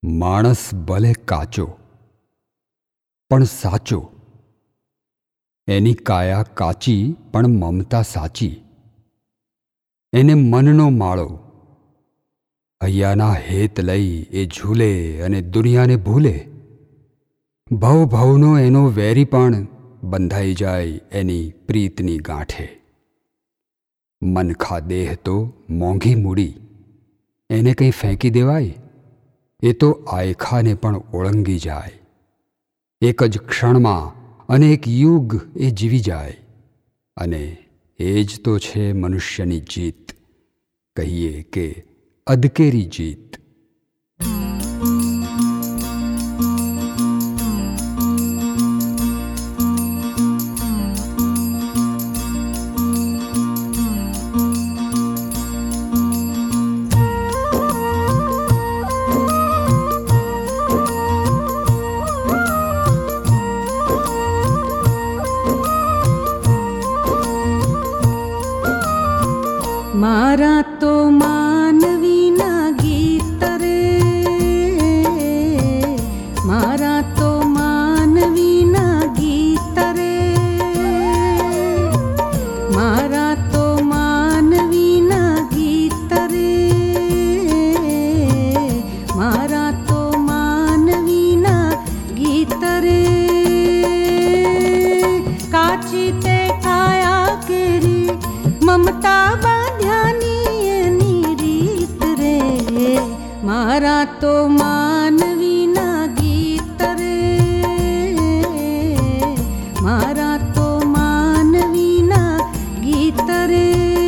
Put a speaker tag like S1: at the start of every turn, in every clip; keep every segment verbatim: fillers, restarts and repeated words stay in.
S1: માણસ ભલે કાચો પણ સાચો, એની કાયા કાચી પણ મમતા સાચી. એને મનનો માળો, હૈયાના હેત લઈ એ ઝૂલે અને દુનિયાને ભૂલે. ભવ ભવનો એનો વેરી પણ બંધાઈ જાય એની પ્રીતની ગાંઠે. મનખા દેહ તો મોંઘી મૂડી, એને કંઈ ફેંકી દેવાય? એ તો આયખાને પણ ઓળંગી જાય. એક જ ક્ષણમાં અનેક યુગ એ જીવી જાય. અને એ જ તો છે મનુષ્યની જીત, કહીએ કે અદકેરી જીત.
S2: મારા તો માનવીના ગીત રે, મારા તો માનવીના ગીત રે, મારા તો માનવીના ગીત રે, મારા તો માનવીના ગીત રે. કાચી તે કાયા કેરી મમતા મારા તો માનવીના ગીત રે, મારા તો માનવીના ગીત રે.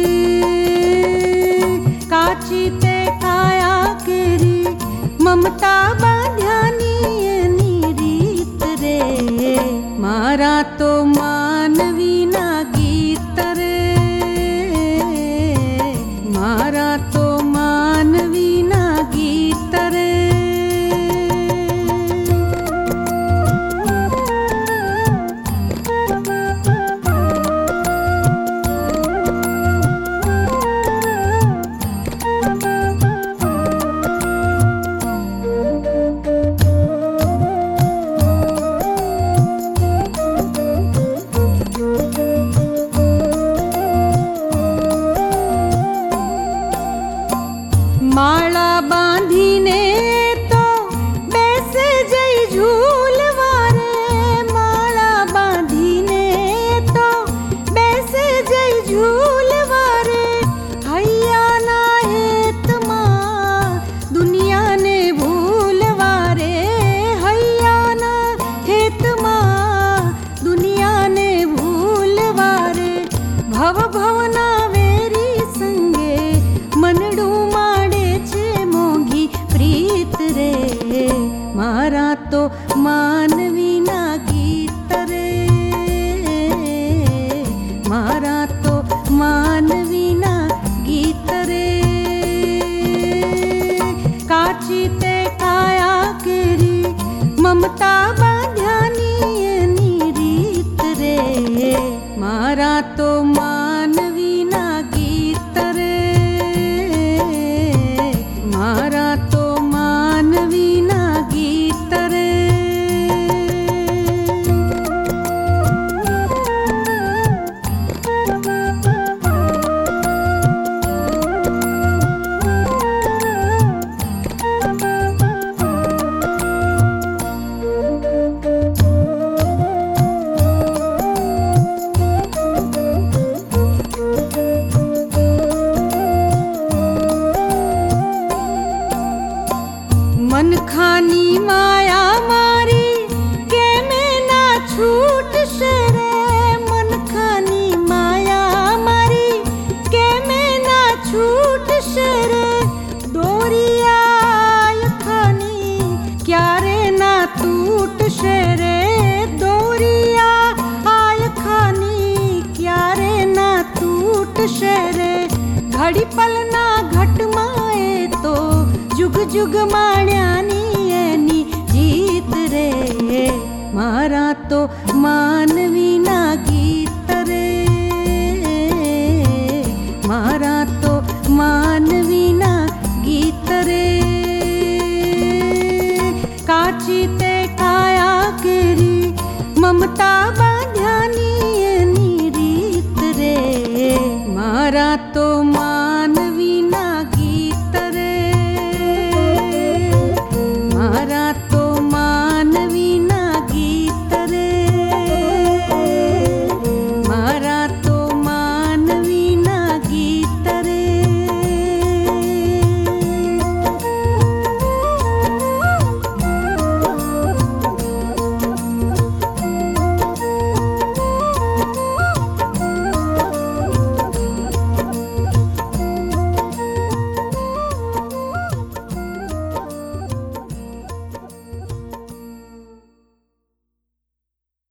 S2: કાચી તે કાયા કેરી મમતા બાંધ્યાની એની રીત રે. મારા તો માનવીના ગીત રે, મારા તો માનવીના ગીત રે. માળા બાંધીને તો બેસે જઈ ઝૂલવા રે, માળા બાંધીને તો બેસે જઈ ઝૂલવા રે. હૈયાના હેતમાં દુનિયાને ભૂલવા રે, હૈયાના હેતમાં દુનિયાને ભૂલવા રે. ભવ ભવના વેરી સંગે મનડું મારા તો માનવીના ગીત રે, મારા તો માનવીના ગીત રે. કાચી તે કાયા કેરી મમતા બાંધ્યાની એની રીત રે. મારા તો માનવીના ગીત રે, મારા તો માનવીના ગીત રે. મનખાની માયા મારી કેમે ના છૂટશે રે, મનખાની માયા મારી કેમે ના છૂટશે રે. દોરિયા ખાની ક્યારે ના તૂટશે રે, દોરિયા આય ખાની ક્યારે ના તૂટશે રે. ઘડી પલના ઘટમાં એ તો જુગ જુગ માણ્યાની એની જીત રે. મારા તો માનવીના ગીત રે, મારા તો માનવીના ગીત રે. મમતા